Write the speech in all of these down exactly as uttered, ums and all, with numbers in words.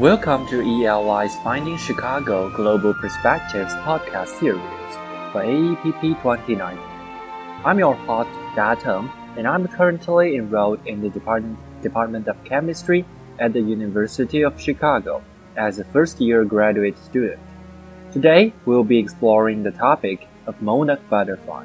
Welcome to E L Y's Finding Chicago Global Perspectives podcast series for A E P P twenty nineteen. I'm your host, Datum, and I'm currently enrolled in the Department, Department of Chemistry at the University of Chicago as a first-year graduate student. Today, we'll be exploring the topic of monarch butterfly.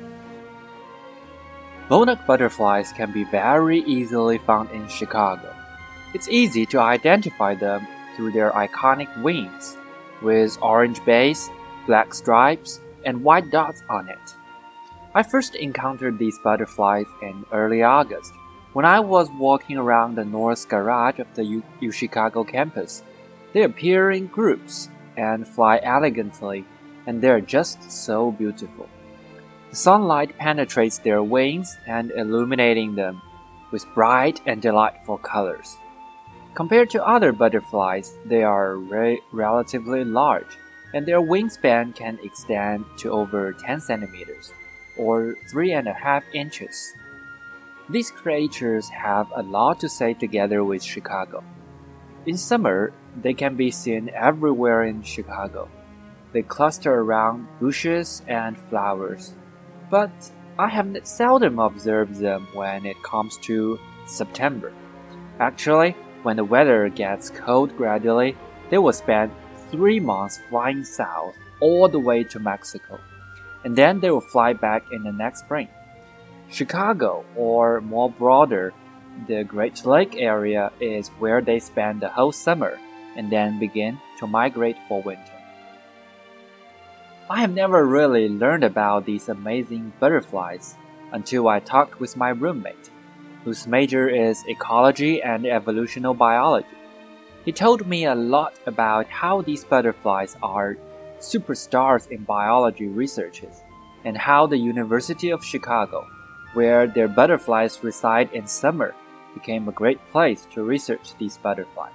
Monarch butterflies can be very easily found in Chicago. It's easy to identify them through their iconic wings, with orange base, black stripes, and white dots on it. I first encountered these butterflies in early August when I was walking around the north garage of the U, U Chicago campus. They appear in groups and fly elegantly, and they're just so beautiful. The sunlight penetrates their wings and illuminating them with bright and delightful colors. Compared to other butterflies, they are re- relatively large, and their wingspan can extend to over ten centimeters, or three and a half inches. These creatures have a lot to say together with Chicago. In summer, they can be seen everywhere in Chicago. They cluster around bushes and flowers, but I have seldom observed them when it comes to September. Actually, when the weather gets cold gradually, they will spend three months flying south all the way to Mexico, and then they will fly back in the next spring. Chicago, or more broader, the Great Lake area is where they spend the whole summer and then begin to migrate for winter. I have never really learned about these amazing butterflies until I talked with my roommate, whose major is ecology and evolutionary biology. He told me a lot about how these butterflies are superstars in biology researches, and how the University of Chicago, where their butterflies reside in summer, became a great place to research these butterflies.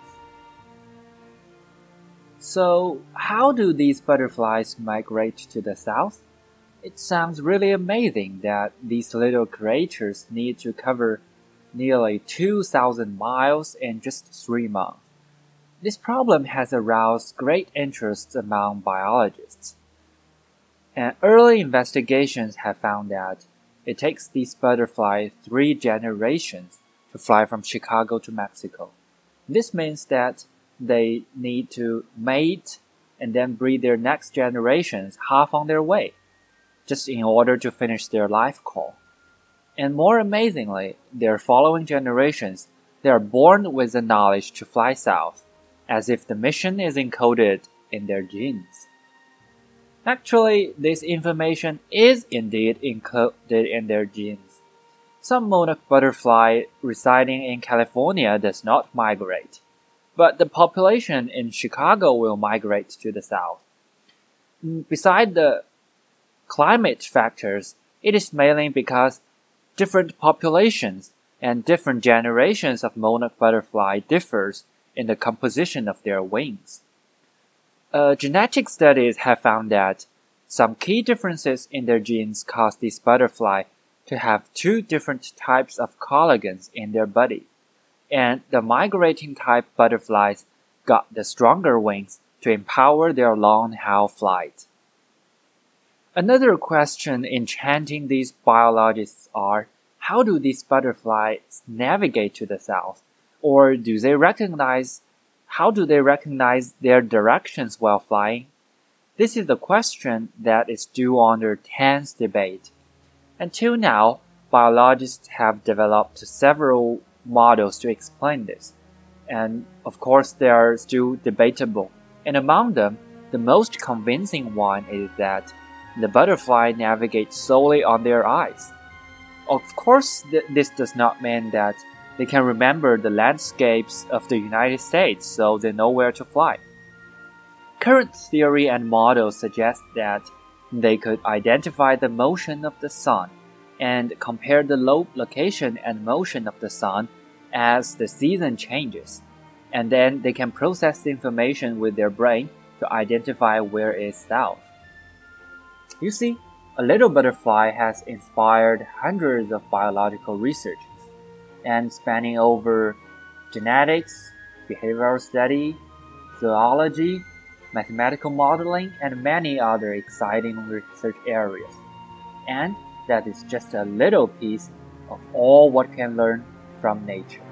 So, how do these butterflies migrate to the south? It sounds really amazing that these little creatures need to cover nearly two thousand miles in just three months. This problem has aroused great interest among biologists. And early investigations have found that it takes these butterflies three generations to fly from Chicago to Mexico. This means that they need to mate and then breed their next generations half on their way, just in order to finish their life call. And more amazingly, their following generations, they are born with the knowledge to fly south, as if the mission is encoded in their genes. Actually, this information is indeed encoded in their genes. Some monarch butterfly residing in California does not migrate, but the population in Chicago will migrate to the south. Besides the climate factors, it is mainly because different populations and different generations of monarch butterfly differs in the composition of their wings. Uh, genetic studies have found that some key differences in their genes cause these butterfly to have two different types of collagens in their body, and the migrating type butterflies got the stronger wings to empower their long-haul flight. Another question enchanting these biologists are, how do these butterflies navigate to the south? Or do they recognize, how do they recognize their directions while flying? This is a question that is still under tense debate. Until now, biologists have developed several models to explain this, and of course they are still debatable. And among them, the most convincing one is that the butterfly navigates solely on their eyes. Of course, th- this does not mean that they can remember the landscapes of the United States, so they know where to fly. Current theory and models suggest that they could identify the motion of the sun and compare the lo- location and motion of the sun as the season changes, and then they can process the information with their brain to identify where it is south. You see, a little butterfly has inspired hundreds of biological researches, and spanning over genetics, behavioral study, zoology, mathematical modeling, and many other exciting research areas. And that is just a little piece of all what can learn from nature.